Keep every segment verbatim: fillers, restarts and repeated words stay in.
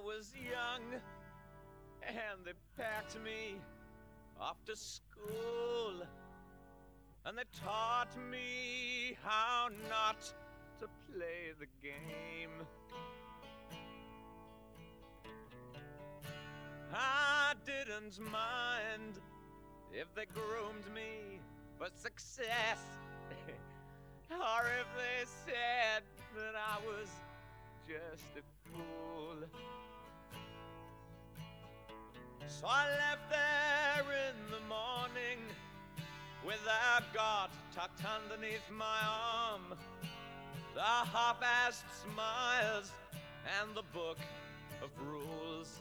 was young and they packed me off to school, and they taught me how not to play the game. I didn't mind if they groomed me for success, or if they said that I was just a fool. So I left there in the morning with a God tucked underneath my arm, the half-assed smiles and the book of rules.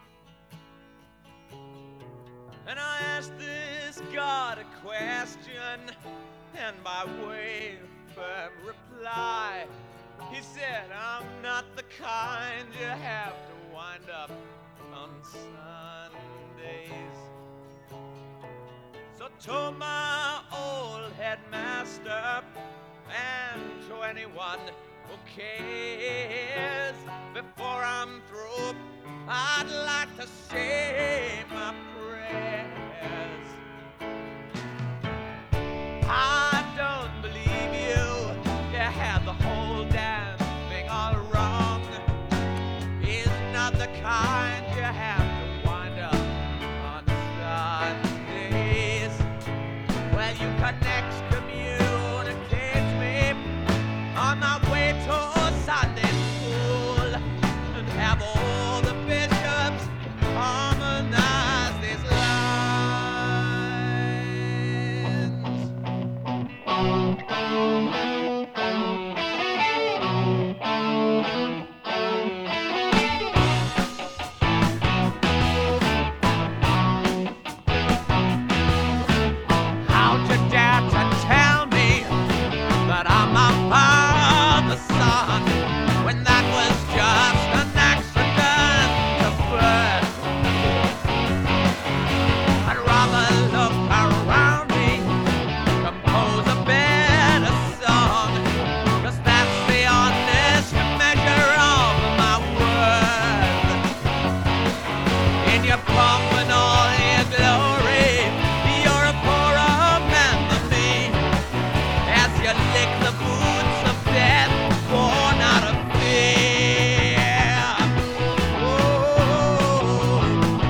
And I asked this God a question, and by way of firm reply, he said, I'm not the kind you have to wind up on Sundays. So to my old headmaster and to anyone who cares, before I'm through, I'd like to say my prayers. I don't believe you, you had the whole damn thing all wrong. He's not the kind you have to wind up on Sundays. Well, you can excommunicate me on my way to Sunday school and have all the bishops harmonize these How'd you dare to tell me that I'm a father's son when that was just an accident of birth? I'd rather look around me, compose a better song, 'cause that's the honest measure of my worth. In your pomp and all your glory, you're a poorer man than me, as you lick the boots of death born out of fear. Oh,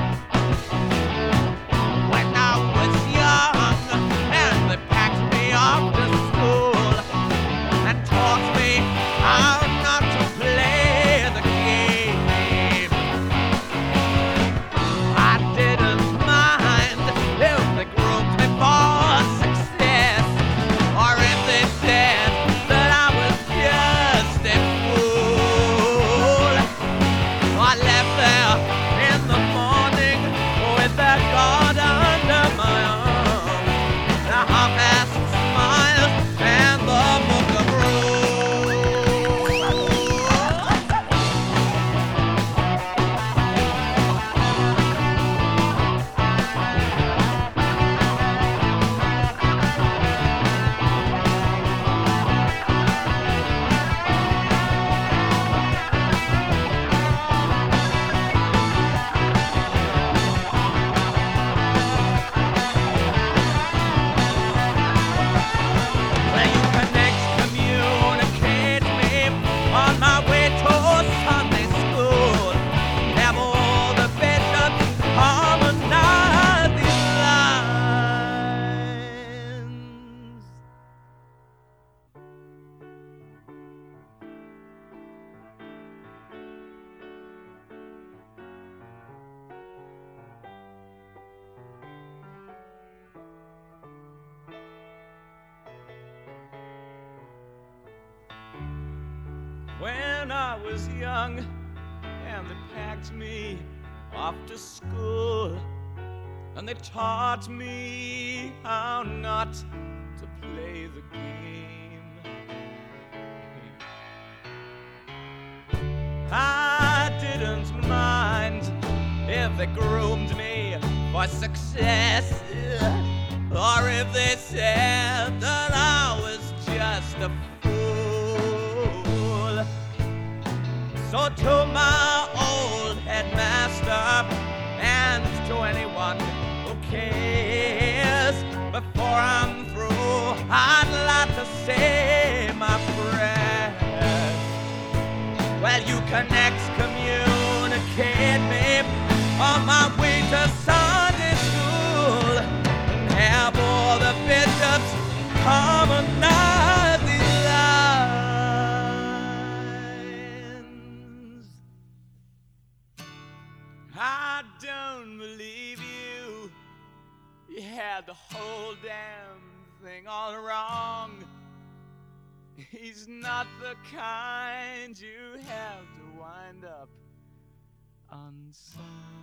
when I was young and they packed me off to school and taught me how not to play the game, I didn't mind if they groomed me for success, or if they said that I was just a fool. I left there in the morning with that God under my arm, the half-assed smiles and the book of rules. Well, you can excommunicate me on my way to Sunday school, have all the bishops harmonize these lines. When I was young and they packed me off to school, and they taught me how not to play the game, I didn't mind if they groomed me for success, or if they said that I was just a fool. So to my old to anyone who cares. Before I'm through, I'd like to say my prayers. Well, you can excommunicate me on my way to Sunday school and have all the bishops harmonize these lines. I don't believe you. You had the whole damn thing all wrong. He's not the kind you have to wind up on some.